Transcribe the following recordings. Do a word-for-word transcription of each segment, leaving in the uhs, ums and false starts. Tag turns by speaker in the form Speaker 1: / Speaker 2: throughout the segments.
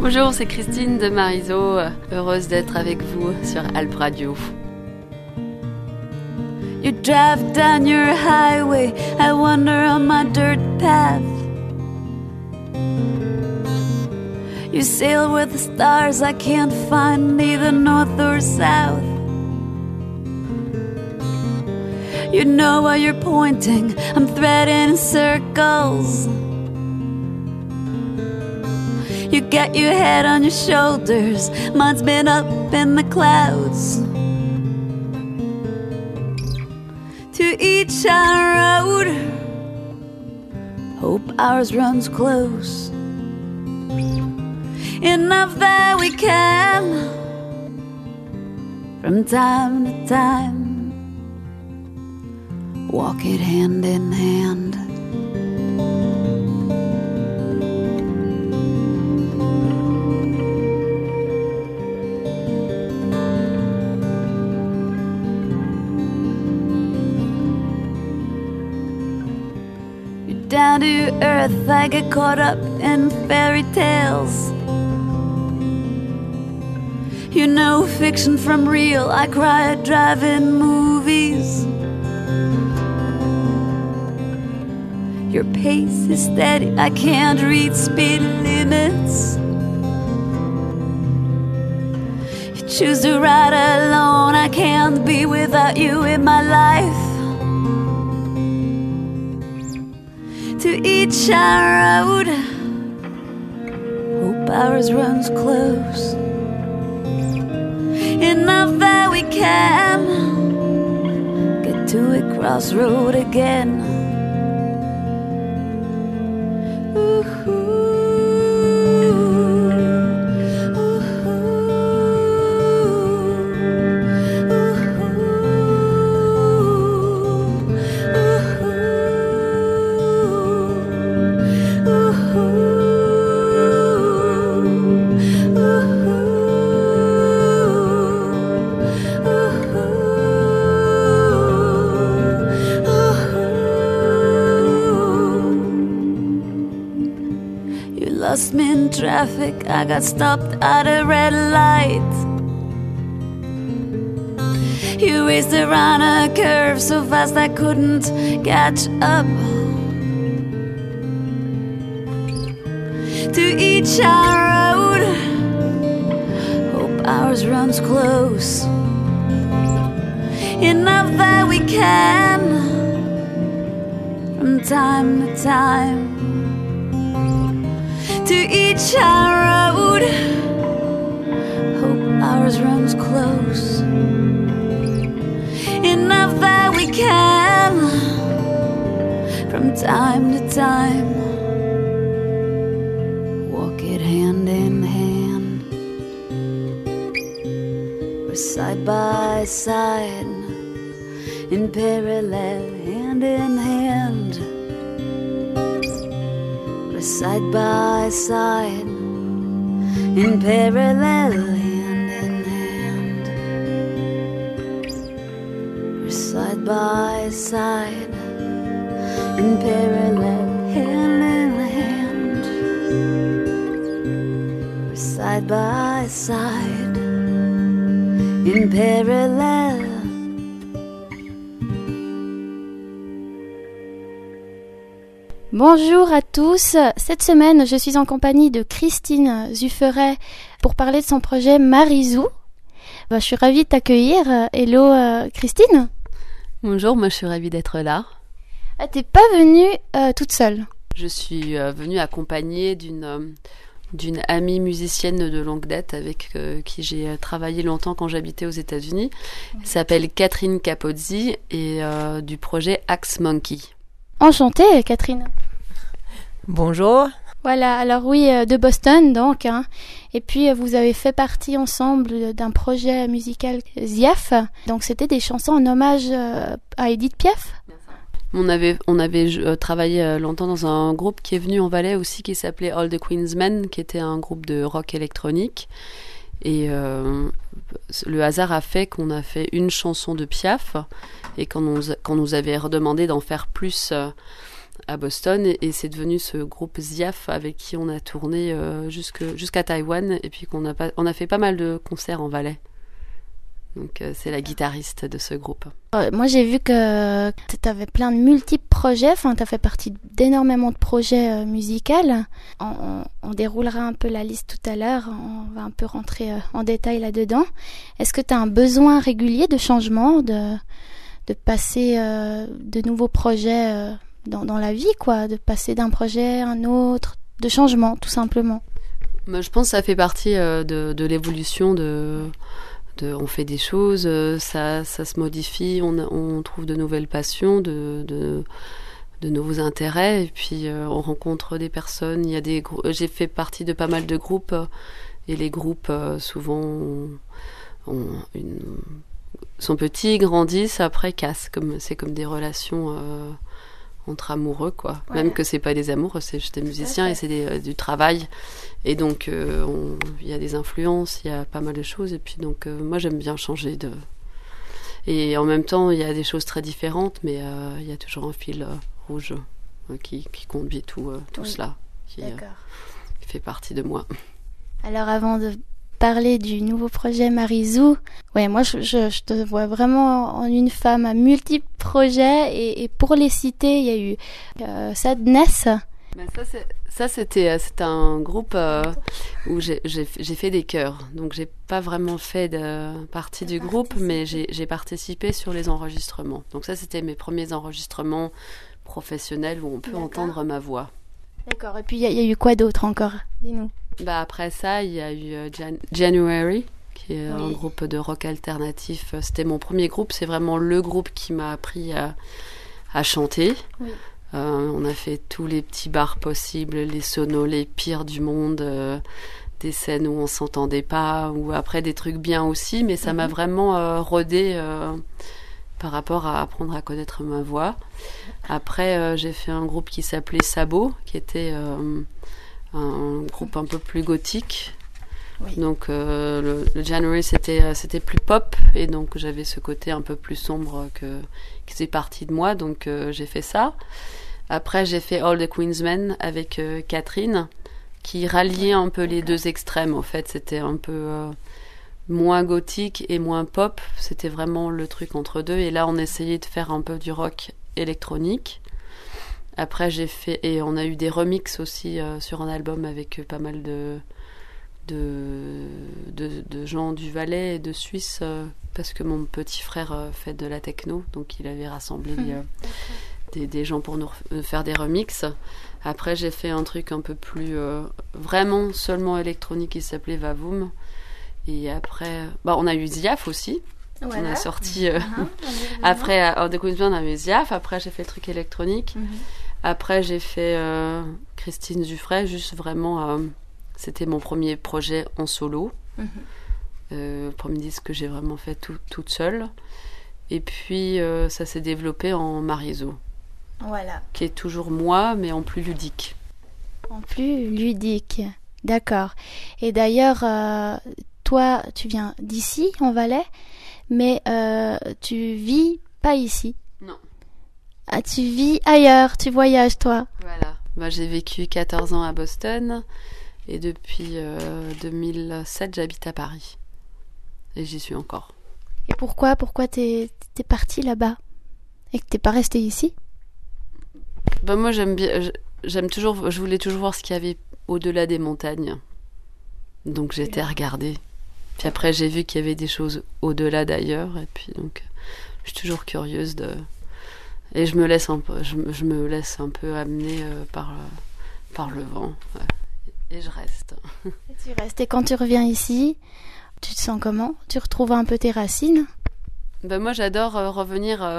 Speaker 1: Bonjour, c'est Christine de Marizo, heureuse d'être avec vous sur Alp Radio.
Speaker 2: You drive down your highway, I wander on my dirt path. You sail with the stars, I can't find neither north or south. You know where you're pointing, I'm threading circles. You got your head on your shoulders, mine's been up in the clouds. To each our road, hope ours runs close. Enough that we can, from time to time, walk it hand in hand. Down to earth, I get caught up in fairy tales. You know fiction from real, I cry at drive-in movies. Your pace is steady, I can't read speed limits. You choose to ride alone, I can't be without you in my life. To each our road, hope ours runs close. Enough that we can get to a crossroad again. Ooh, ooh, lost me in traffic, I got stopped at a red light. You raced around a curve so fast I couldn't catch up. To each our road, hope ours runs close. Enough that we can, from time to time. To each our road, hope ours runs close. Enough that we can, from time to time, walk it hand in hand. We're side by side, in parallel, hand in hand. Side by side, in parallel, hand in hand. We're side by side, in parallel, hand in hand. We're side by side, in parallel.
Speaker 3: Bonjour à tous, cette semaine je suis en compagnie de Christine Zufferet pour parler de son projet Marizo. Je suis ravie de t'accueillir. Hello euh, Christine.
Speaker 1: Bonjour, moi je suis ravie d'être là.
Speaker 3: Ah, t'es pas venue euh, toute seule?
Speaker 1: Je suis euh, venue accompagnée d'une, euh, d'une amie musicienne de longue date avec euh, qui j'ai euh, travaillé longtemps quand j'habitais aux États-Unis. Elle s'appelle Catherine Capozzi et euh, du projet Axe Monkey.
Speaker 3: Enchantée Catherine.
Speaker 4: Bonjour.
Speaker 3: Voilà, alors oui, de Boston donc, hein. Et puis vous avez fait partie ensemble d'un projet musical Ziaf, donc c'était des chansons en hommage à Edith Piaf.
Speaker 1: On avait, on avait euh, travaillé longtemps dans un groupe qui est venu en Valais aussi qui s'appelait All the Queen's Men, qui était un groupe de rock électronique. Et euh, le hasard a fait qu'on a fait une chanson de Piaf et qu'on nous, qu'on nous avait redemandé d'en faire plus euh, à Boston et, et c'est devenu ce groupe Ziaf avec qui on a tourné euh, jusque, jusqu'à Taïwan et puis qu'on a, pas, on a fait pas mal de concerts en Valais. Donc euh, c'est la guitariste de ce groupe.
Speaker 3: Euh, moi j'ai vu que tu avais plein de multiples projets, enfin tu as fait partie d'énormément de projets euh, musicaux. On, on, on déroulera un peu la liste tout à l'heure, on va un peu rentrer euh, en détail là-dedans. Est-ce que tu as un besoin régulier de changement, de, de passer euh, de nouveaux projets euh, dans, dans la vie, quoi, de passer d'un projet à un autre, de changement tout simplement?
Speaker 1: Moi, je pense que ça fait partie euh, de, de l'évolution de... De, on fait des choses, ça, ça se modifie, on, on trouve de nouvelles passions, de, de, de nouveaux intérêts, et puis euh, on rencontre des personnes. Il y a des, j'ai fait partie de pas mal de groupes, et les groupes euh, souvent ont, ont une, sont petits, grandissent, après cassent. Comme, c'est comme des relations euh, entre amoureux, quoi. Ouais. Même que c'est pas des amours, c'est juste des musiciens et c'est des, euh, du travail. Et donc, il euh, y a des influences, il y a pas mal de choses. Et puis, donc, euh, moi, j'aime bien changer de... Et en même temps, il y a des choses très différentes, mais il euh, y a toujours un fil euh, rouge euh, qui, qui conduit tout, euh, tout oui. cela, qui, euh, qui fait partie de moi.
Speaker 3: Alors, avant de parler du nouveau projet Marizou, ouais, moi, je, je, je te vois vraiment en une femme à multiples projets. Et, et pour les citer, il y a eu euh, Sadness.
Speaker 1: Ben ça, c'est... Ça, c'était, c'était un groupe euh, où j'ai, j'ai, j'ai fait des chœurs. Donc, j'ai pas vraiment fait de partie du groupe, mais j'ai, j'ai participé sur les enregistrements. Donc, ça, c'était mes premiers enregistrements professionnels où on peut D'accord. entendre ma voix.
Speaker 3: D'accord. Et puis, il y, y a eu quoi d'autre encore? Dis-nous.
Speaker 1: Bah, après ça, il y a eu euh, Jan- January, qui est oui. un groupe de rock alternatif. C'était mon premier groupe. C'est vraiment le groupe qui m'a appris à, à chanter. Oui. Euh, on a fait tous les petits bars possibles, les sonos les pires du monde, euh, des scènes où on s'entendait pas, ou après des trucs bien aussi, mais ça mm-hmm. m'a vraiment euh, rodé euh, par rapport à apprendre à connaître ma voix. Après, euh, j'ai fait un groupe qui s'appelait Sabot, qui était euh, un groupe un peu plus gothique. Oui. Donc euh, le, le January c'était c'était plus pop et donc j'avais ce côté un peu plus sombre que qui faisait partie de moi, donc euh, j'ai fait ça. Après j'ai fait All the Queensmen avec euh, Catherine qui ralliait un peu les deux extrêmes. En fait c'était un peu euh, moins gothique et moins pop, c'était vraiment le truc entre deux et là on essayait de faire un peu du rock électronique. Après j'ai fait et on a eu des remixes aussi euh, sur un album avec euh, pas mal de De, de, de gens du Valais et de Suisse euh, parce que mon petit frère euh, fait de la techno, donc il avait rassemblé euh, des, des gens pour nous re- faire des remixes. Après j'ai fait un truc un peu plus euh, vraiment seulement électronique qui s'appelait Vavoom et après bah, on a eu Ziaf aussi. Voilà. On a sorti euh, uh-huh. après à de Queensland on a eu Ziaf, après j'ai fait le truc électronique. Uh-huh. Après j'ai fait euh, Christine Zuffray, juste vraiment euh, c'était mon premier projet en solo. Mm-hmm. Euh, premier disque que j'ai vraiment fait tout, toute seule. Et puis, euh, ça s'est développé en Marizou.
Speaker 3: Voilà.
Speaker 1: Qui est toujours moi, mais en plus ludique.
Speaker 3: En plus ludique. D'accord. Et d'ailleurs, euh, toi, tu viens d'ici, en Valais, mais euh, tu vis pas ici.
Speaker 1: Non.
Speaker 3: Ah, tu vis ailleurs, tu voyages, toi.
Speaker 1: Voilà. Bah, j'ai vécu quatorze ans à Boston. Et depuis euh, deux mille sept, j'habite à Paris. Et j'y suis encore.
Speaker 3: Et pourquoi Pourquoi t'es, t'es partie là-bas et que t'es pas restée ici?
Speaker 1: Ben moi, j'aime bien. J'aime toujours. Je voulais toujours voir ce qu'il y avait au-delà des montagnes. Donc j'étais à regarder. Puis après, j'ai vu qu'il y avait des choses au-delà d'ailleurs. Et puis donc, je suis toujours curieuse de. Et je me laisse un peu. Je, je me laisse un peu amener euh, par par le vent. Ouais. Et je reste.
Speaker 3: Et tu restes. Et quand tu reviens ici, tu te sens comment? Tu retrouves un peu tes racines?
Speaker 1: Ben moi, j'adore euh, revenir euh,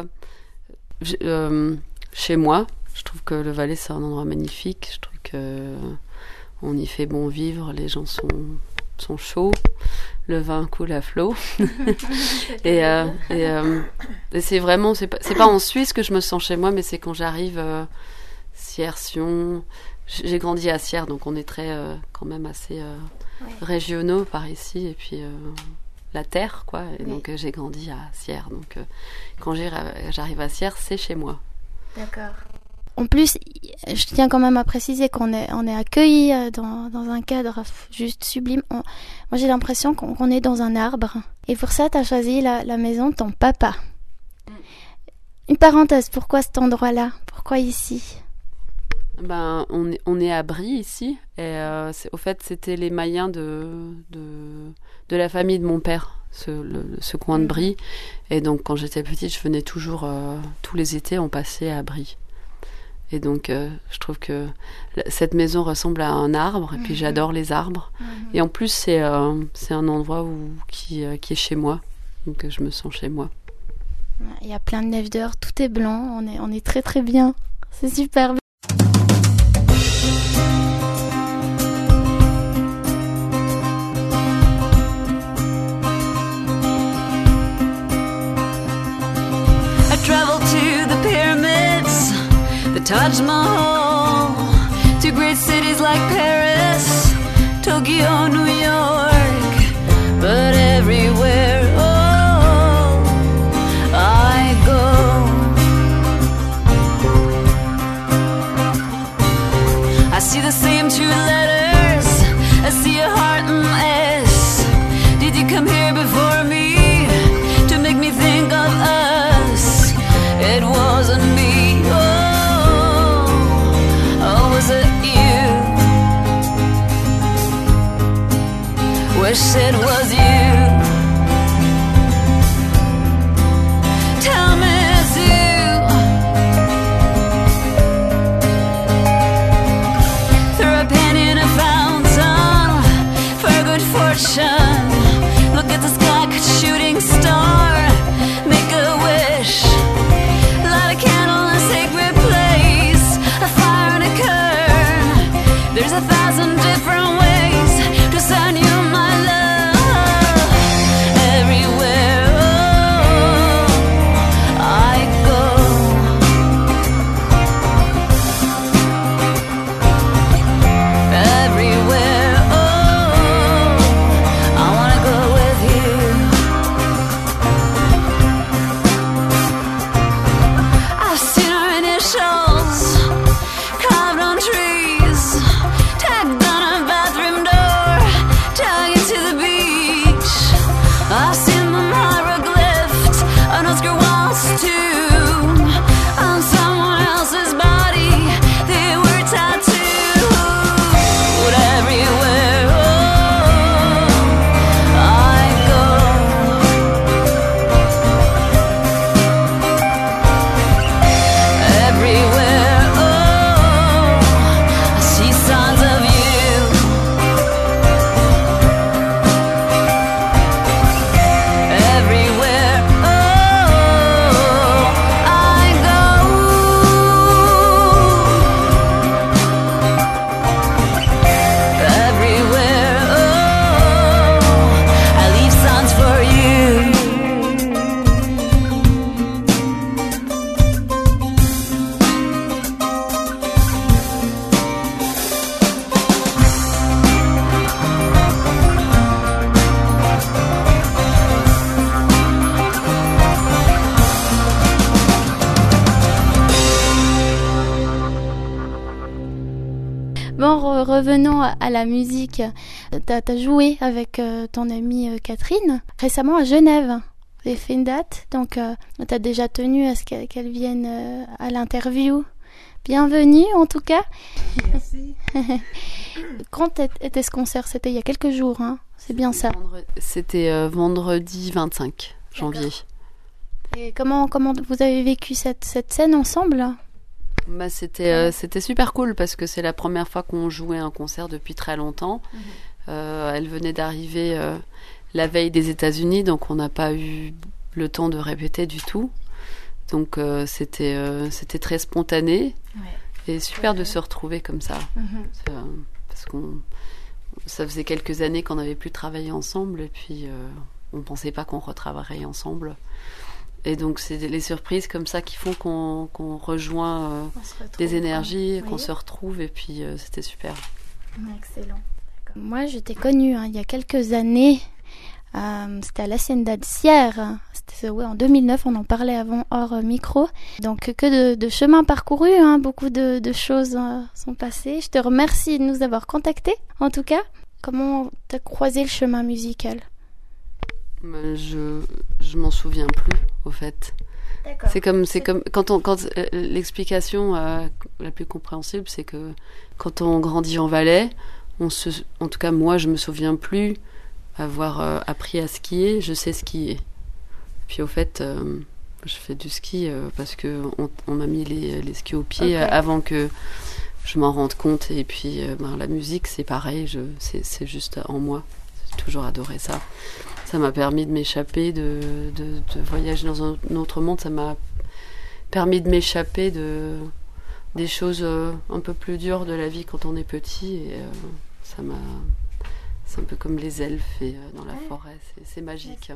Speaker 1: euh, chez moi. Je trouve que le Valais, c'est un endroit magnifique. Je trouve que euh, on y fait bon vivre. Les gens sont, sont chauds. Le vin coule à flot. et, euh, et, euh, et c'est vraiment... C'est pas, c'est pas en Suisse que je me sens chez moi, mais c'est quand j'arrive... Euh, Sierre, Sion... J'ai grandi à Sierre, donc on est très euh, quand même assez euh, ouais. régionaux par ici, et puis euh, la terre, quoi. Et oui. Donc euh, j'ai grandi à Sierre, donc euh, quand j'arrive à Sierre, c'est chez moi.
Speaker 3: D'accord. En plus, je tiens quand même à préciser qu'on est, on est accueillis dans, dans un cadre juste sublime. On, moi, j'ai l'impression qu'on, qu'on est dans un arbre. Et pour ça, tu as choisi la, la maison de ton papa. Une parenthèse, pourquoi cet endroit-là? Pourquoi ici?
Speaker 1: Ben, on est, on est à Brie ici. Et euh, c'est, au fait, c'était les Mayens de, de, de la famille de mon père, ce, le, ce coin de Brie. Et donc, quand j'étais petite, je venais toujours, euh, tous les étés, on passait à Brie. Et donc, euh, je trouve que cette maison ressemble à un arbre. Et puis, mm-hmm. j'adore les arbres. Mm-hmm. Et en plus, c'est, euh, c'est un endroit où, qui, euh, qui est chez moi. Donc, je me sens chez moi.
Speaker 3: Il y a plein de neige dehors, tout est blanc. On est, on est très, très bien. C'est superbe.
Speaker 2: Travel to the pyramids, the Taj Mahal, to great cities like Paris, Tokyo, New York, but everywhere, oh, I go. I see the same two letters, I see a heart and S. Did you come here before me to make me think of us? It wasn't me, oh, oh, was it you? Wish it was you. Tell me it's you. Throw a penny in a fountain for good fortune. Look at the sky, like a shooting star. Make a wish. Light a candle in a sacred place, a fire and a curtain. There's a thousand different ways to send you my love. Everywhere, oh, I go. Everywhere, oh, I wanna go with you. I've seen our initials carved on trees, tagged on a bathroom door, tagged to the beach. I've seen them hieroglyphed on Oscar Wilde's tomb. On someone else's body, they were tattooed. Everywhere, oh, I go. Everywhere, oh, I see signs of you. Everywhere, oh, I go. Everywhere, oh, I leave signs for you.
Speaker 3: Bon, re- revenons à, à la musique. T'as, t'as joué avec euh, ton amie euh, Catherine récemment à Genève. Vous avez fait une date, donc euh, t'as déjà tenu à ce qu'elle, qu'elle vienne euh, à l'interview. Bienvenue en tout cas.
Speaker 5: Merci.
Speaker 3: Quand est- était ce concert? C'était il y a quelques jours, hein. C'est bien ça.
Speaker 1: Vendre- C'était euh, vendredi vingt-cinq janvier.
Speaker 3: Et comment, comment vous avez vécu cette, cette scène ensemble?
Speaker 1: Bah, c'était, euh, c'était super cool parce que c'est la première fois qu'on jouait un concert depuis très longtemps.
Speaker 3: Mhm.
Speaker 1: Euh, elle venait d'arriver euh, la veille des États-Unis, donc on n'a pas eu le temps de répéter du tout. Donc euh, c'était, euh, c'était très spontané et super de se retrouver comme ça.
Speaker 3: Mhm.
Speaker 1: C'est, euh, parce qu'on, ça faisait quelques années qu'on n'avait plus travaillé ensemble et puis euh, on pensait pas qu'on retravaillerait ensemble. Et donc, c'est les surprises comme ça qui font qu'on, qu'on rejoint euh,
Speaker 3: On se retrouve,
Speaker 1: des énergies,
Speaker 3: oui.
Speaker 1: qu'on se retrouve, et puis euh, c'était super.
Speaker 3: Excellent. Moi, je t'ai connue hein, il y a quelques années Euh, c'était à l'Hacienda de Sierre. C'était ouais, en deux mille neuf, on en parlait avant hors euh, micro. Donc que de, de chemin parcouru, hein, beaucoup de, de choses euh, sont passées. Je te remercie de nous avoir contactés. En tout cas, comment t'as croisé le chemin musical?
Speaker 1: Je je m'en souviens plus, au fait.
Speaker 3: D'accord.
Speaker 1: C'est comme c'est comme quand on quand euh, l'explication euh, la plus compréhensible, c'est que quand on grandit en Valais, on se en tout cas moi je me souviens plus avoir euh, appris à skier, je sais skier. Puis au fait, euh, je fais du ski euh, parce que on, on m'a mis les, les skis aux pieds
Speaker 3: Okay.
Speaker 1: avant que je m'en rende compte. Et puis euh, ben, la musique, c'est pareil, je, c'est, c'est juste en moi. J'ai toujours adoré ça. Ça m'a permis de m'échapper, de, de, de voyager dans un autre monde. Ça m'a permis de m'échapper de des choses euh, un peu plus dures de la vie quand on est petit. Et euh, ça m'a C'est un peu comme les elfes et, euh, dans la
Speaker 3: Ouais.
Speaker 1: forêt, c'est, c'est magique.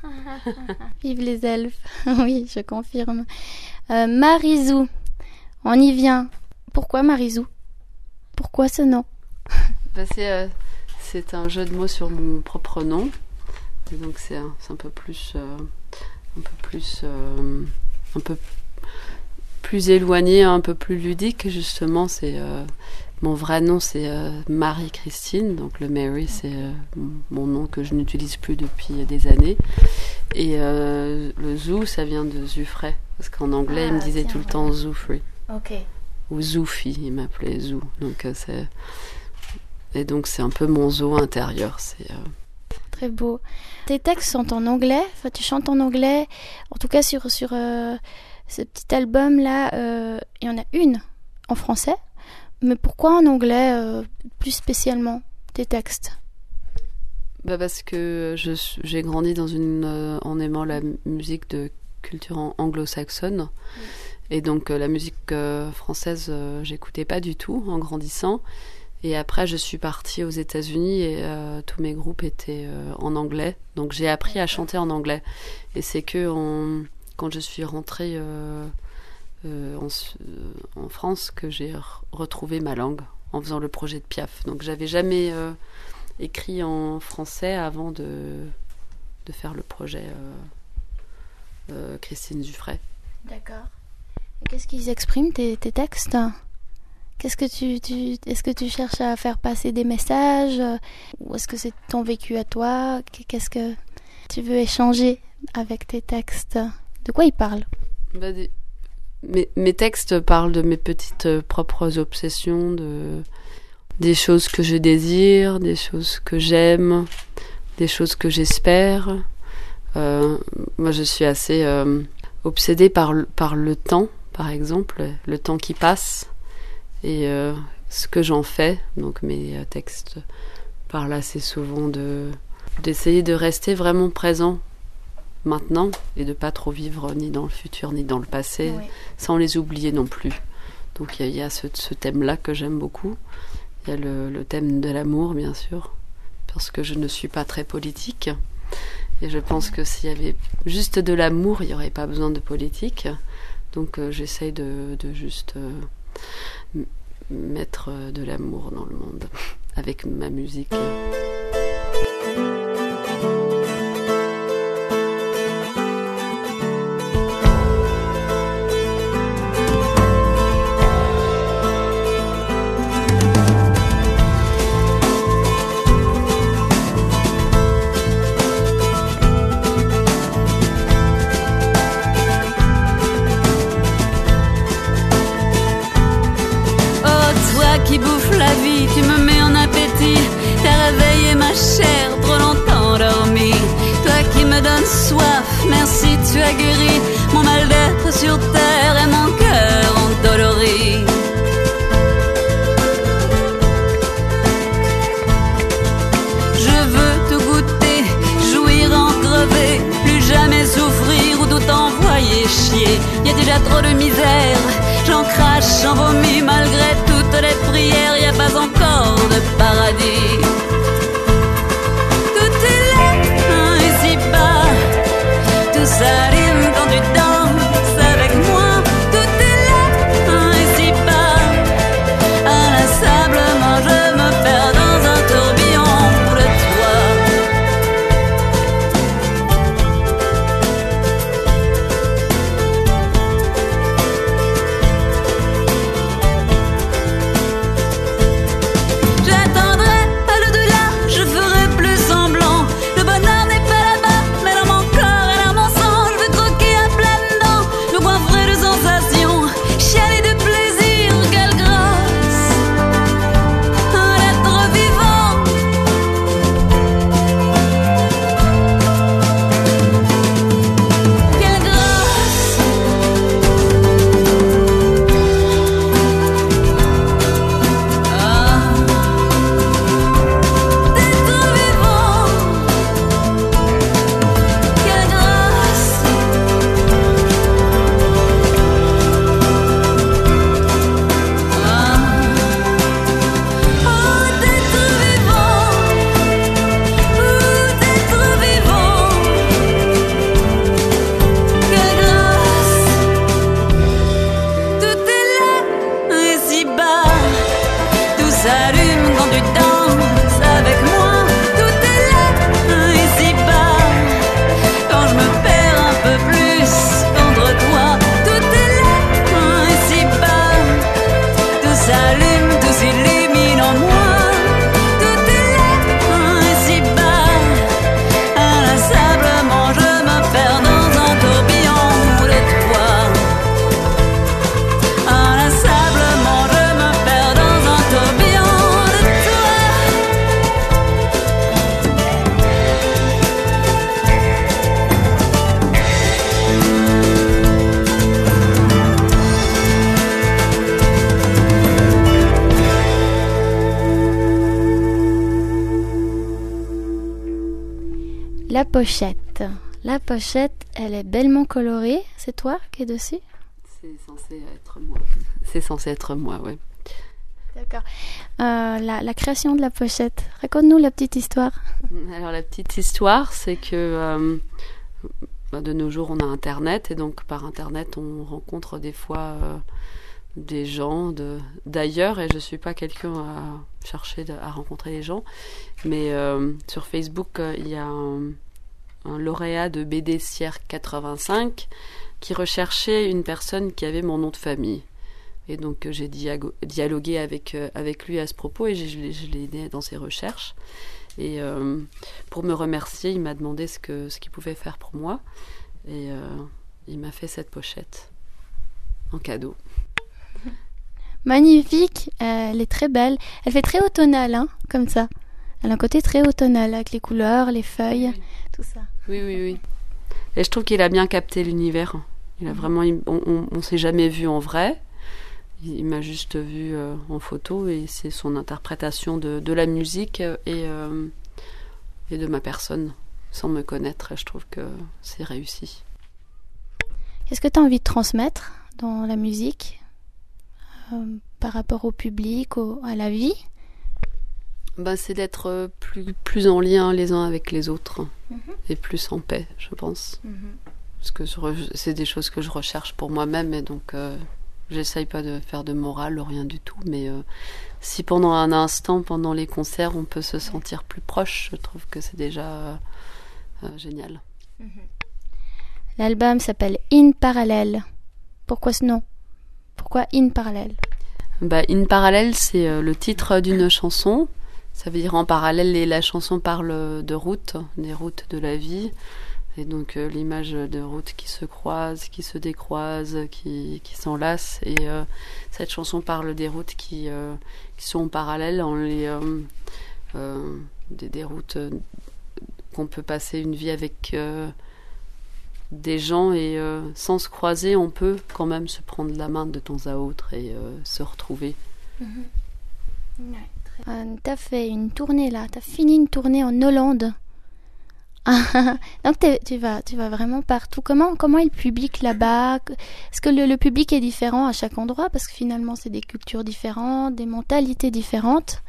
Speaker 3: Vive les elfes. Oui, je confirme. Euh, Marizou, on y vient. Pourquoi Marizou? Pourquoi ce nom?
Speaker 1: Bah, c'est, euh, c'est un jeu de mots sur mon propre nom. Et donc c'est un, c'est un peu plus, euh, un peu plus, euh, un peu plus éloigné, un peu plus ludique justement. C'est euh, mon vrai nom, c'est euh, Marie-Christine. Donc le Mary, c'est euh, mon nom que je n'utilise plus depuis des années. Et euh, le Zou, ça vient de Zufray, parce qu'en anglais,
Speaker 3: Ah,
Speaker 1: il me disait
Speaker 3: tiens,
Speaker 1: tout le
Speaker 3: ouais.
Speaker 1: temps Zoufrey
Speaker 3: Ok.
Speaker 1: ou Zoufi, il m'appelait Zou. Donc euh, c'est et donc c'est un peu mon zoo intérieur. C'est euh,
Speaker 3: Très beau. Tes textes sont en anglais, enfin, tu chantes en anglais. En tout cas, sur, sur euh, ce petit album-là, euh, il y en a une en français. Mais pourquoi en anglais, euh, plus spécialement, tes textes?
Speaker 1: Bah parce que je, suis- j'ai grandi dans une, euh, en aimant la m- musique de culture an- anglo-saxonne. Et donc euh, la musique euh, française, euh, j'écoutais pas du tout en grandissant. Et après, je suis partie aux États-Unis et euh, tous mes groupes étaient euh, en anglais. Donc j'ai appris à chanter en anglais. Et c'est que en- quand je suis rentrée euh, euh, en, Su- euh, en France que j'ai re- retrouvé ma langue en faisant le projet de Piaf. Donc j'avais jamais euh, écrit en français avant de, de faire le projet euh, euh, Christine Zufray.
Speaker 3: D'accord. Et qu'est-ce qu'ils expriment, tes, tes textes? Qu'est-ce que tu, tu, est-ce que tu cherches à faire passer des messages, euh, ou est-ce que c'est ton vécu à toi? Qu'est-ce que tu veux échanger avec tes textes? De quoi ils parlent?
Speaker 1: Bah, des- mes, mes textes parlent de mes petites euh, propres obsessions, de, des choses que je désire, des choses que j'aime, des choses que j'espère. Euh, moi, je suis assez euh, obsédée par, le- par le temps, par exemple, le temps qui passe et euh, ce que j'en fais. Donc mes euh, textes parlent assez souvent de, d'essayer de rester vraiment présent maintenant et de pas trop vivre ni dans le futur ni dans le passé,
Speaker 3: Oui.
Speaker 1: sans les oublier non plus. Donc il y a, il y a ce, ce thème-là que j'aime beaucoup. Il y a le, le thème de l'amour, bien sûr, parce que je ne suis pas très politique. Et je pense que s'il y avait juste de l'amour, il n'y aurait pas besoin de politique. Donc euh, j'essaye de, de juste euh, m- mettre euh, de l'amour dans le monde avec ma musique.
Speaker 2: Oh, toi qui bouffes la vie, tu me mets en appétit. T'as réveillé ma chair, trop longtemps dormi. Toi qui me donnes soif, merci, tu as guéri mon mal d'être sur terre et mon cœur endolori. Je veux te goûter, jouir, en crever, plus jamais souffrir ou tout envoyer chier. Y a déjà trop de misère, j'en crache, j'en vomis malgré toutes les prières. Y a pas encore de paradis. Tout est là, hein, ici-bas. Tout s'allume quand tu danses avec moi. Tout est là, hein, ici-bas. Inlassablement, je me perds dans un tourbillon de toi.
Speaker 3: La pochette. La pochette, elle est bellement colorée. C'est toi qui es dessus ?
Speaker 1: C'est censé être moi. C'est censé être moi, oui.
Speaker 3: D'accord. Euh, la, la création de la pochette. Raconte-nous la petite histoire.
Speaker 1: Alors la petite histoire, c'est que euh, bah, de nos jours, on a Internet et donc par Internet, on rencontre des fois euh, des gens de, d'ailleurs et je suis pas quelqu'un à chercher de, à rencontrer les gens, mais euh, sur Facebook, euh, il y a un, un lauréat de B D Sierre quatre-vingt-cinq qui recherchait une personne qui avait mon nom de famille. Et donc j'ai diago- dialogué avec, euh, avec lui à ce propos et je, je, l'ai, je l'ai aidé dans ses recherches. Et euh, pour me remercier, il m'a demandé ce, que, ce qu'il pouvait faire pour moi. Et euh, il m'a fait cette pochette en cadeau.
Speaker 3: Magnifique, euh, elle est très belle. Elle fait très automnale, hein, comme ça. Elle a un côté très automnal avec les couleurs, les feuilles, oui. Tout ça.
Speaker 1: Oui, oui, oui. Et je trouve qu'il a bien capté l'univers. Il a vraiment, on, on, on s'est jamais vu en vrai. Il m'a juste vu euh, en photo et c'est son interprétation de, de la musique et, euh, et de ma personne, sans me connaître. Et je trouve que c'est réussi.
Speaker 3: Qu'est-ce que tu as envie de transmettre dans la musique euh, par rapport au public, au, à la vie ?
Speaker 1: Ben, c'est d'être plus, plus en lien les uns avec les autres mm-hmm. et plus en paix, je pense. Mm-hmm. Parce que je, c'est des choses que je recherche pour moi-même et donc... Euh, J'essaye pas de faire de morale ou rien du tout, mais euh, si pendant un instant, pendant les concerts, on peut se sentir plus proche, je trouve que c'est déjà euh, euh, génial.
Speaker 3: L'album s'appelle In Parallel. Pourquoi ce nom ? Pourquoi In Parallel ?
Speaker 1: Bah, In Parallel, c'est euh, le titre d'une chanson. Ça veut dire en parallèle, et la chanson parle de routes, des routes de la vie. Et donc euh, l'image de routes qui se croisent, qui se décroisent, qui, qui s'enlacent. Et euh, cette chanson parle des routes qui, euh, qui sont en parallèle, en les, euh, euh, des, des routes euh, qu'on peut passer une vie avec euh, des gens et euh, sans se croiser, on peut quand même se prendre la main de temps à autre et euh, se retrouver.
Speaker 3: Mmh. Ouais, très... euh, t'as fait une tournée là, t'as fini une tournée en Hollande. Donc tu vas, tu vas vraiment partout. Comment, comment est le public là-bas ? Est-ce que le, le public est différent à chaque endroit ? Parce que finalement, c'est des cultures différentes, des mentalités différentes.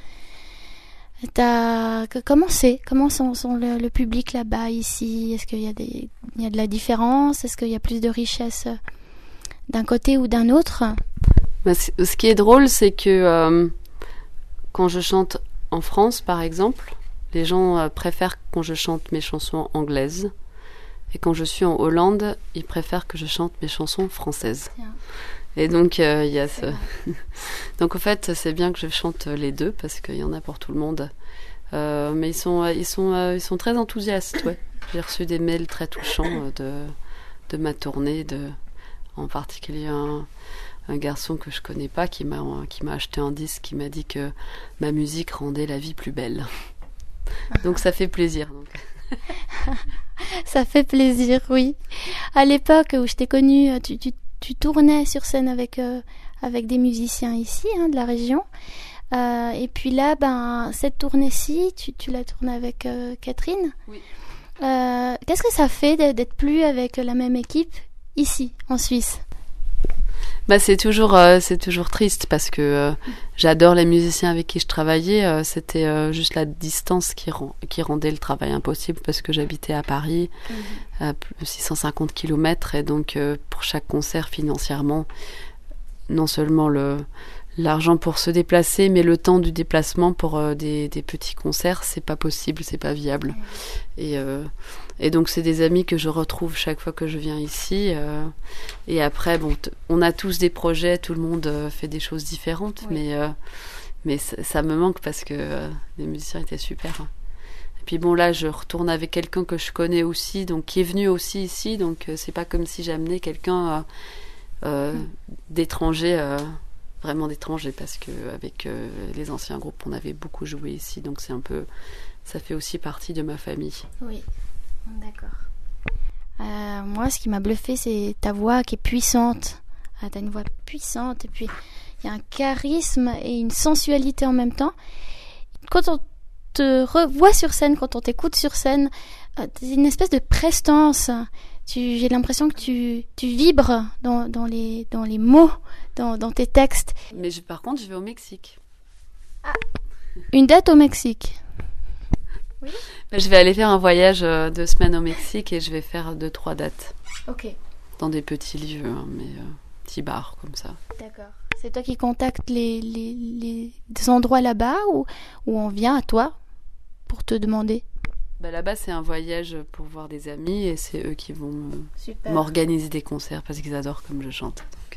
Speaker 3: T'as, comment c'est ? Comment sont, sont le, le public là-bas, ici ? Est-ce qu'il y a des, il y a de la différence ? Est-ce qu'il y a plus de richesse d'un côté ou d'un autre ?
Speaker 1: Bah, ce qui est drôle, c'est que euh, quand je chante en France, par exemple, les gens euh, préfèrent quand je chante mes chansons anglaises. Et quand je suis en Hollande, ils préfèrent que je chante mes chansons françaises. Tiens. Et donc, il euh, y a ce... donc, en fait, c'est bien que je chante les deux, parce qu'il y en a pour tout le monde. Euh, mais ils sont, ils, sont, euh, ils sont très enthousiastes, ouais. J'ai reçu des mails très touchants de, de ma tournée, de, en particulier un... un garçon que je connais pas qui m'a, qui m'a acheté un disque, qui m'a dit que ma musique rendait la vie plus belle. Donc ça fait plaisir. Donc.
Speaker 3: Ça fait plaisir, oui. À l'époque où je t'ai connue, tu, tu, tu tournais sur scène avec, euh, avec des musiciens ici, hein, de la région. Euh, et puis là, ben, cette tournée-ci, tu, tu l'as tournée avec euh, Catherine.
Speaker 1: Oui.
Speaker 3: Euh, qu'est-ce que ça fait d'être plus avec la même équipe ici, en Suisse ?
Speaker 1: Bah c'est toujours euh, c'est toujours triste parce que euh, j'adore les musiciens avec qui je travaillais. Euh, c'était euh, juste la distance qui rend, qui rendait le travail impossible parce que j'habitais à Paris, mmh. à six cent cinquante kilomètres et donc euh, pour chaque concert financièrement, non seulement le l'argent pour se déplacer, mais le temps du déplacement pour euh, des, des petits concerts, c'est pas possible, c'est pas viable. Mmh. Et euh, Et donc, c'est des amis que je retrouve chaque fois que je viens ici. Euh, et après, bon, t- on a tous des projets, tout le monde euh, fait des choses différentes. Oui. Mais, euh, mais c- ça me manque parce que euh, les musiciens étaient super. Hein. Et puis bon, là, je retourne avec quelqu'un que je connais aussi, donc qui est venu aussi ici. Donc, euh, c'est pas comme si j'amenais quelqu'un euh, euh, mm. d'étranger, euh, vraiment d'étranger, parce qu'avec euh, les anciens groupes, on avait beaucoup joué ici. Donc, c'est un peu... Ça fait aussi partie de ma famille.
Speaker 3: Oui. D'accord. Euh, moi, ce qui m'a bluffé, c'est ta voix qui est puissante. Ah, t'as une voix puissante et puis il y a un charisme et une sensualité en même temps. Quand on te revoit sur scène, quand on t'écoute sur scène, c'est une espèce de prestance. Tu, j'ai l'impression que tu, tu vibres dans, dans, les, dans les mots, dans, dans tes textes.
Speaker 1: Mais je, par contre, je vais au Mexique.
Speaker 3: Ah. Une date au Mexique. Oui.
Speaker 1: Je vais aller faire un voyage euh, deux semaines au Mexique et je vais faire deux, trois dates.
Speaker 3: Ok.
Speaker 1: Dans des petits lieux, hein, mais euh, petits bars comme ça.
Speaker 3: D'accord. C'est toi qui contactes les, les, les des endroits là-bas ou, ou on vient à toi pour te demander?
Speaker 1: Bah là-bas, c'est un voyage pour voir des amis et c'est eux qui vont me,
Speaker 3: Super.
Speaker 1: m'organiser des concerts parce qu'ils adorent comme je chante. Donc.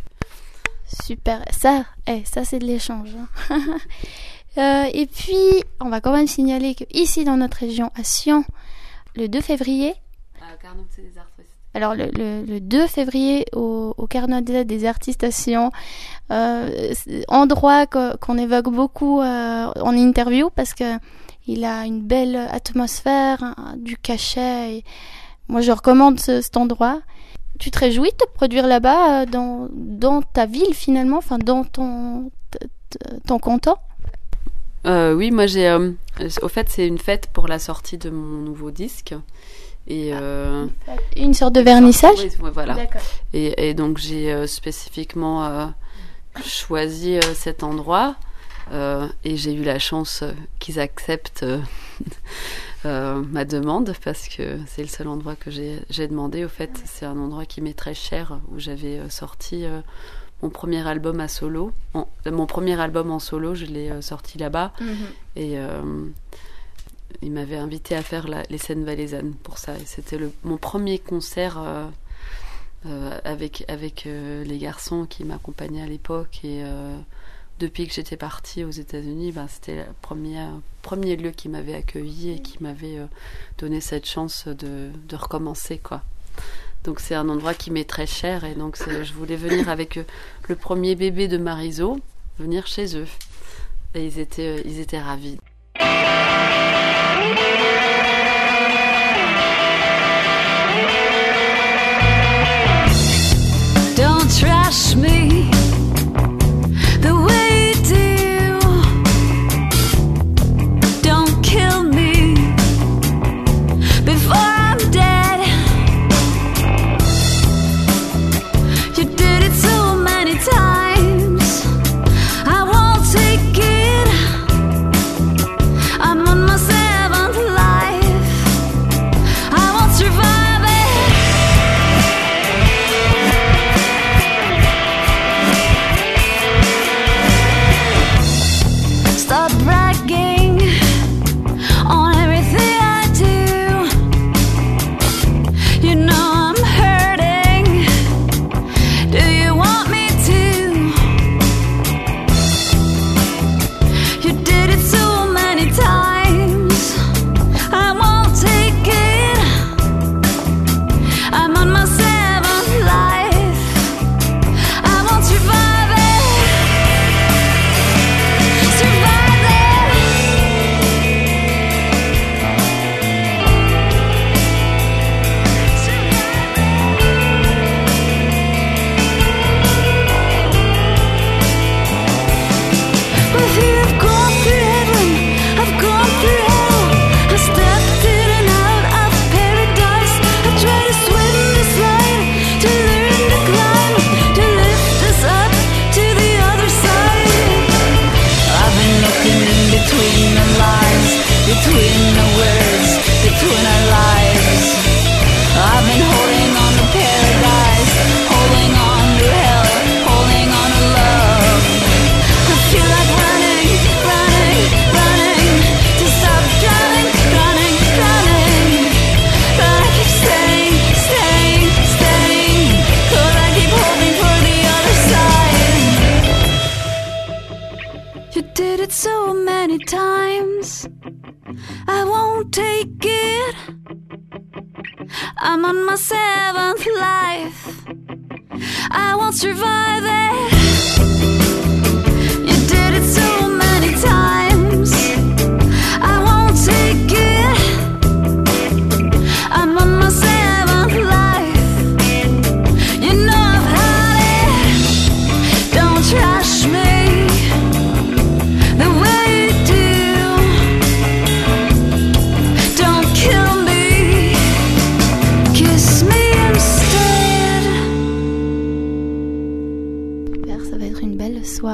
Speaker 3: Super. Ça, eh, ça c'est de l'échange. Hein. euh, et puis, on va quand même signaler que ici dans notre région, à Sion, le deux février.
Speaker 1: À Carnot-c'est des artistes.
Speaker 3: Alors le, le, le deux février au, au Carnot des artistes à Sion, euh, endroit que, qu'on évoque beaucoup euh, en interview parce que il a une belle atmosphère, hein, du cachet. Et moi, je recommande ce, cet endroit. Tu te réjouis de te produire là-bas, dans, dans ta ville finalement, enfin dans ton, ton canton?
Speaker 1: euh, Oui, moi j'ai. Euh, au fait, c'est une fête pour la sortie de mon nouveau disque. Et euh,
Speaker 3: une sorte de vernissage.
Speaker 1: Oui, voilà.
Speaker 3: D'accord.
Speaker 1: Et, et donc j'ai euh, spécifiquement euh, choisi euh, cet endroit. Euh, et j'ai eu la chance euh, qu'ils acceptent euh, euh, ma demande parce que c'est le seul endroit que j'ai, j'ai demandé. Au fait, c'est un endroit qui m'est très cher où j'avais euh, sorti euh, mon premier album à solo. En, euh, mon premier album en solo, je l'ai euh, sorti là-bas. Mm-hmm. Et euh, ils m'avaient invité à faire la, les scènes valaisannes pour ça. Et c'était le, mon premier concert euh, euh, avec, avec euh, les garçons qui m'accompagnaient à l'époque. Et euh, depuis que j'étais partie aux États-Unis, ben, c'était le premier, premier lieu qui m'avait accueilli et qui m'avait euh, donné cette chance de, de recommencer, quoi. Donc c'est un endroit qui m'est très cher et donc c'est, je voulais venir avec euh, le premier bébé de Mariso, venir chez eux. Et ils étaient, euh, ils étaient ravis.
Speaker 2: Don't trash me the way you do. Don't kill me before I'm dead. You did it so many times, I won't take it. I'm on my seventh life, I won't survive it. Stop bragging on everything I do. You know I'm hurting. Do you want me to? You did it so many times, I won't take it. I'm on my seventh life, I won't survive it. Survive it. With you I've gone through heaven, I've gone through hell. I stepped in and out of paradise. I tried to swim this line, to learn to climb, to lift us up to the other side. I've been looking in between the lines, between the words, between our lives. I've been holding on to paradise, holding on to hell, holding on to love. I feel like running, running, running, to stop drowning, drowning, drowning. But I keep staying, staying, staying, 'cause I keep hoping for the other side. You did it so many times, I won't take it. I'm on my seventh life, I won't survive it. You did it so many times, I won't take it. I'm on my seventh life, you know I've had it. Don't trash me the way you do. Don't kill me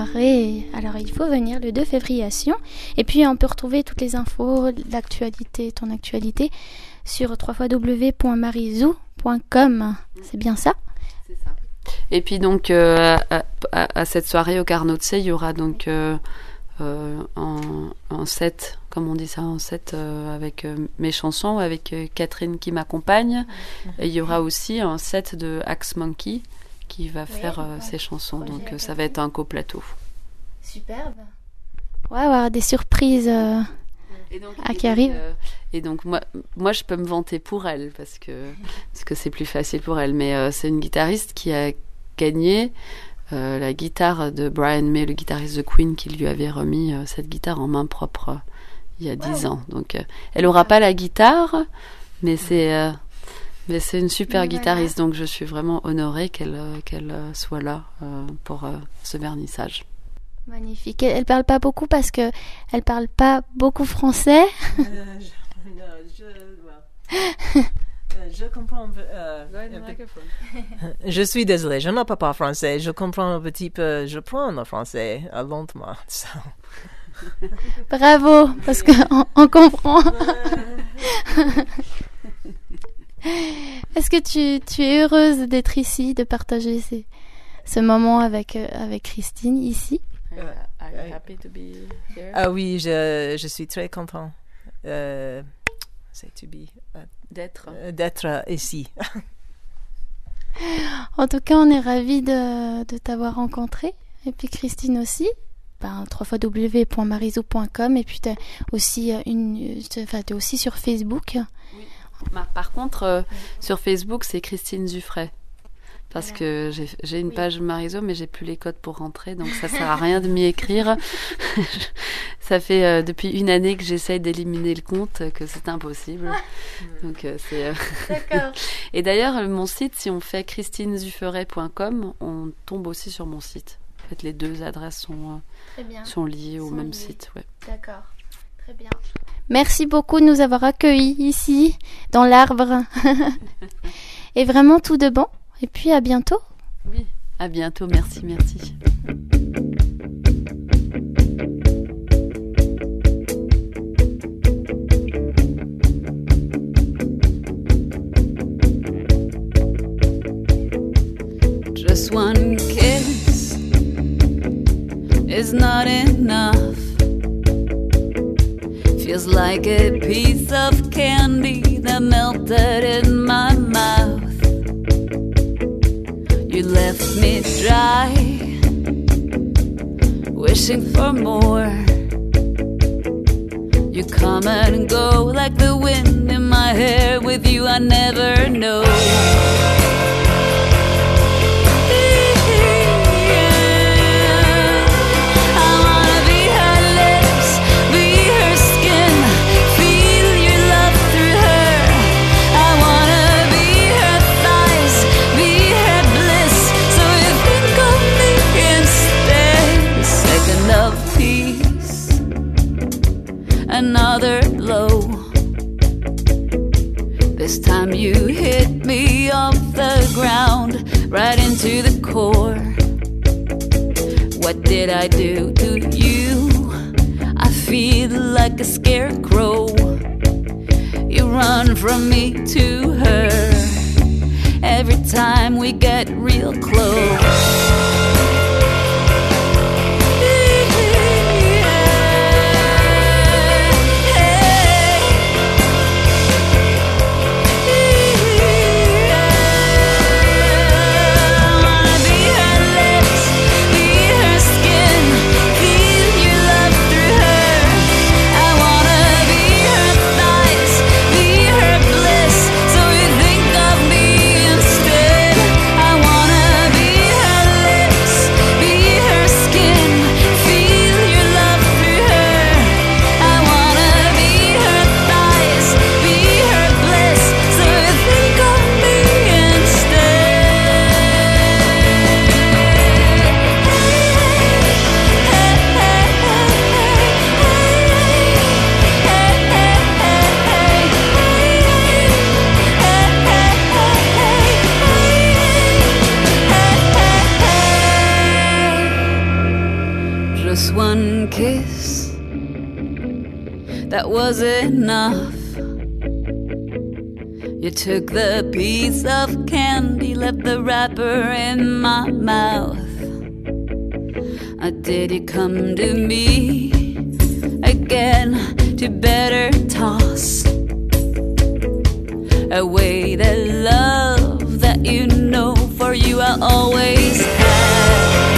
Speaker 3: soirée. Alors il faut venir le deux février à Sion. Et puis on peut retrouver toutes les infos, l'actualité, ton actualité, sur w w w point marizou point com. C'est bien ça?
Speaker 1: C'est ça. Et puis donc euh, à, à, à cette soirée au Carnot de Sey, il y aura donc euh, euh, en, en set, comme on dit ça, en set euh, avec euh, mes chansons, avec euh, Catherine qui m'accompagne. Et il y aura aussi un set de Axe Monkey qui va oui, faire euh, ses chansons. Donc euh, ça va être un coplateau.
Speaker 3: Superbe. Ouais, ouais, avoir des surprises euh,
Speaker 1: et donc,
Speaker 3: à
Speaker 1: et
Speaker 3: qui
Speaker 1: donc,
Speaker 3: arrivent.
Speaker 1: Euh, et donc moi, moi, je peux me vanter pour elle parce que parce que c'est plus facile pour elle. Mais euh, c'est une guitariste qui a gagné euh, la guitare de Brian May, le guitariste de Queen, qui lui avait remis euh, cette guitare en main propre euh, il y a dix wow. ans. Donc euh, elle aura pas la guitare, mais c'est euh, mais c'est une super voilà. guitariste. Donc je suis vraiment honorée qu'elle euh, qu'elle euh, soit là euh, pour euh, ce vernissage.
Speaker 3: Magnifique. Elle, elle parle pas beaucoup parce que elle parle pas beaucoup français.
Speaker 4: euh, je, non, je, well. Je comprends. Euh, je suis désolée, je ne parle pas français. Je comprends un petit peu. Je prends le français euh, lentement. So.
Speaker 3: Bravo, parce qu'on on comprend. Est-ce que tu, tu es heureuse d'être ici, de partager ces, ce moment avec, euh, avec Christine ici?
Speaker 1: Uh, I'm happy to be here.
Speaker 4: Ah oui, je, je suis très content. Euh, c'est to be. Uh,
Speaker 1: D'être.
Speaker 4: Euh, d'être euh, ici.
Speaker 3: En tout cas, on est ravis de, de t'avoir rencontré. Et puis Christine aussi. Ben, w w w point marizou point com. Et puis t'es aussi, une, enfin, t'es aussi sur Facebook.
Speaker 1: Oui. Bah, par contre, euh, sur Facebook, c'est Christine Zuffray. Parce que j'ai, j'ai une oui. page Marizou, mais j'ai plus les codes pour rentrer, donc ça sert à rien de m'y écrire. Ça fait euh, depuis une année que j'essaye d'éliminer le compte, que c'est impossible. Donc euh, c'est. Euh...
Speaker 3: D'accord.
Speaker 1: Et d'ailleurs, mon site, si on fait christine zuffray point com, on tombe aussi sur mon site. En fait, les deux adresses sont euh, sont liées sont au même liées. Site. Ouais.
Speaker 3: D'accord. Très bien. Merci beaucoup de nous avoir accueillis ici, dans l'arbre. Et vraiment tout de bon. Et puis à bientôt.
Speaker 1: Oui, à bientôt. Merci, merci.
Speaker 2: Just one kiss is not enough. Feels like a piece of candy that melted in my mouth. You left me dry, wishing for more. You come and go like the wind in my hair. With you I never know. Another blow. This time you hit me off the ground, right into the core. What did I do to you? I feel like a scarecrow. You run from me to her every time we get real close. that was enough. You took the piece of candy, left the wrapper in my mouth. Uh, did you come to me again to better toss away the love that you know for you I'll always have?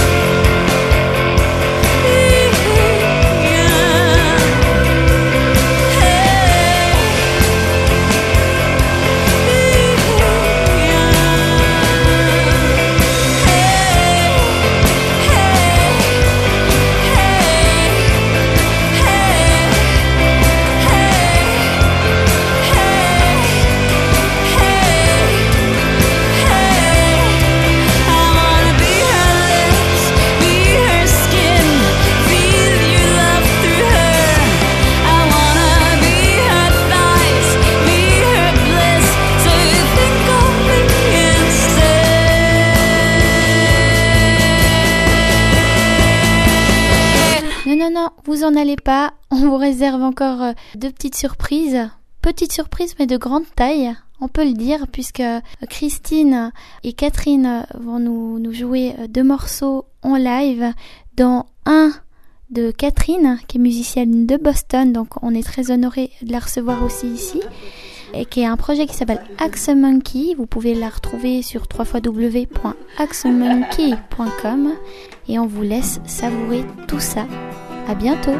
Speaker 3: Vous en allez pas, on vous réserve encore euh, deux petites surprises. Petites surprises mais de grande taille, on peut le dire, puisque euh, Christine et Catherine vont nous, nous jouer euh, deux morceaux en live, dont un de Catherine, qui est musicienne de Boston, donc on est très honorés de la recevoir aussi ici, et qui est un projet qui s'appelle Axe Monkey. Vous pouvez la retrouver sur w w w point axe monkey point com et on vous laisse savourer tout ça. À bientôt.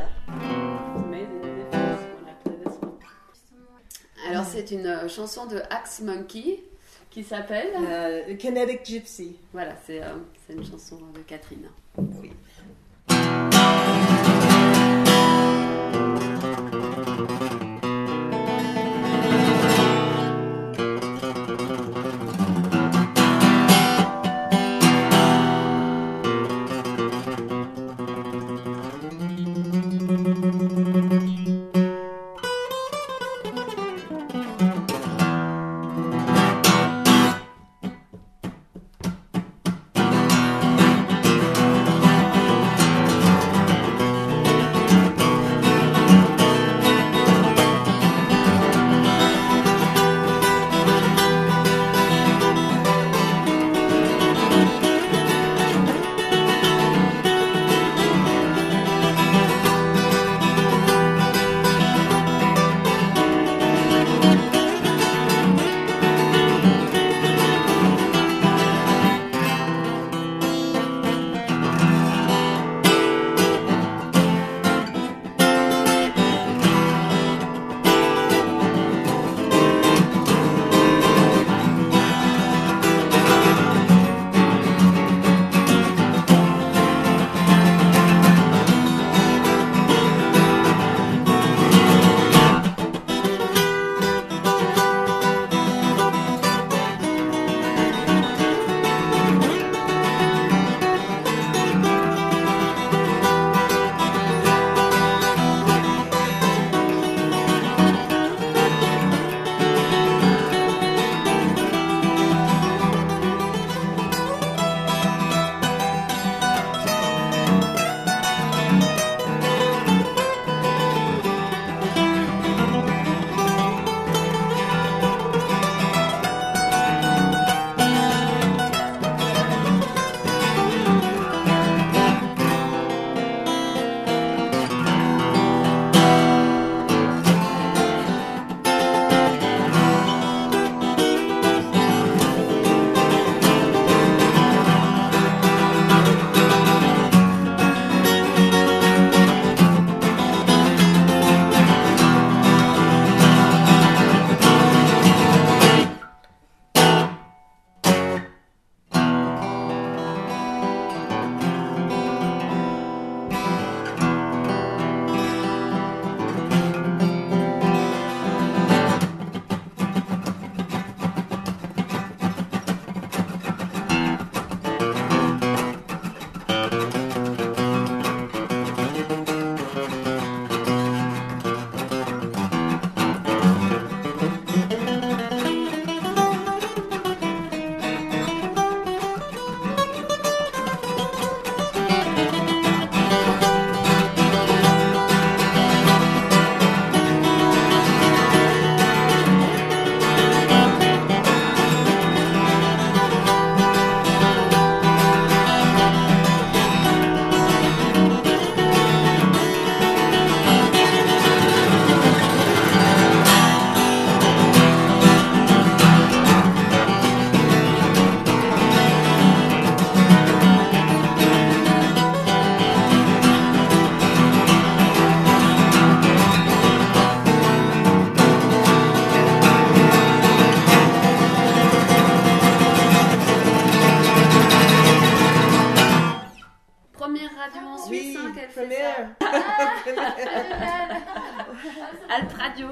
Speaker 1: Alors c'est une euh, chanson de Axe Monkey qui s'appelle
Speaker 4: euh, Kinetic Gypsy.
Speaker 1: Voilà, c'est, euh, c'est une chanson de Catherine.
Speaker 4: Oui.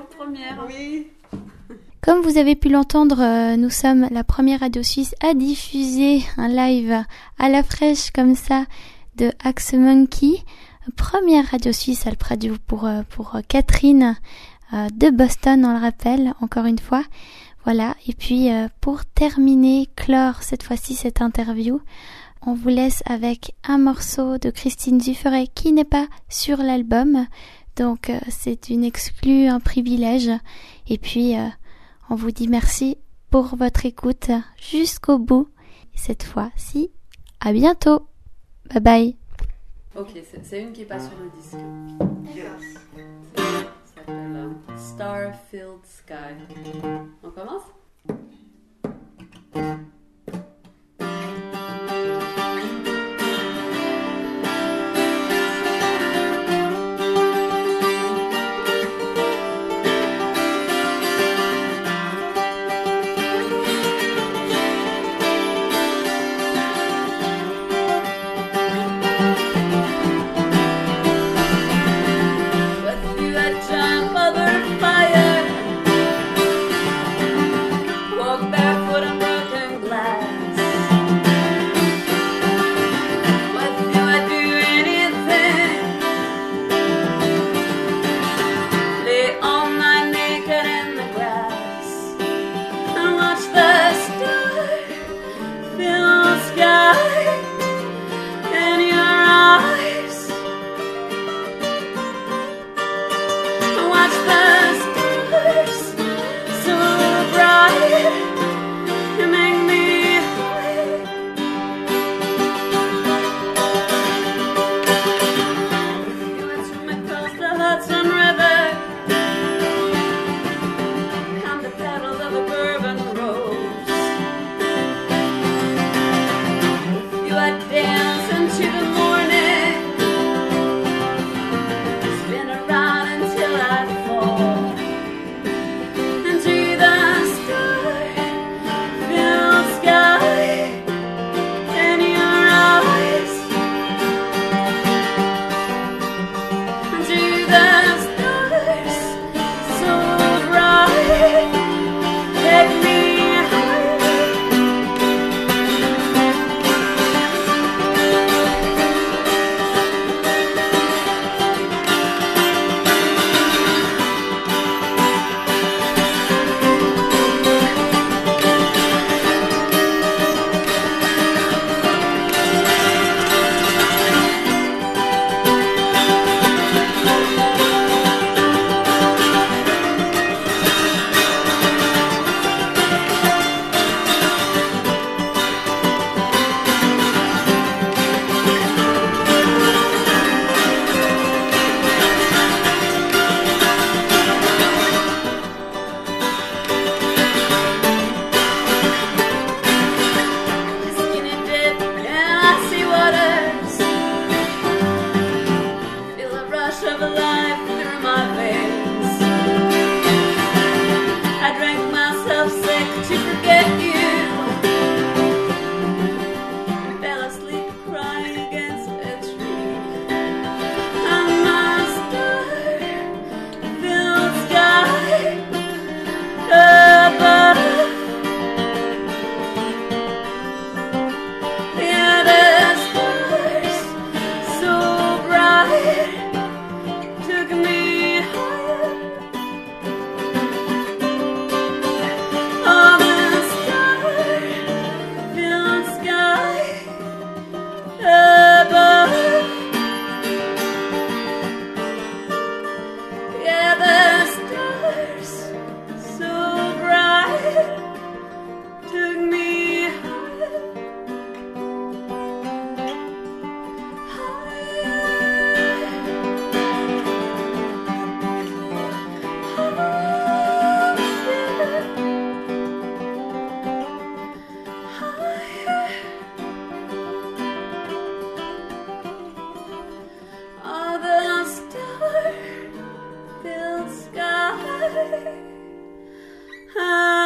Speaker 1: première.
Speaker 4: Oui.
Speaker 3: Comme vous avez pu l'entendre, euh, nous sommes la première radio suisse à diffuser un live à la fraîche comme ça de Axe Monkey. Première radio suisse à le produire pour, euh, pour Catherine euh, de Boston, on le rappelle, encore une fois. Voilà, et puis euh, pour terminer, clore cette fois-ci cette interview, on vous laisse avec un morceau de Christine Dufeuret qui n'est pas sur l'album. Donc euh, c'est une exclue, un privilège. Et puis euh, on vous dit merci pour votre écoute jusqu'au bout. Et cette fois-ci, à bientôt. Bye bye.
Speaker 1: Ok, c'est, c'est une qui est pas sur le disque. Yes. Ça s'appelle euh, Star-Filled Sky. On commence?
Speaker 2: Ah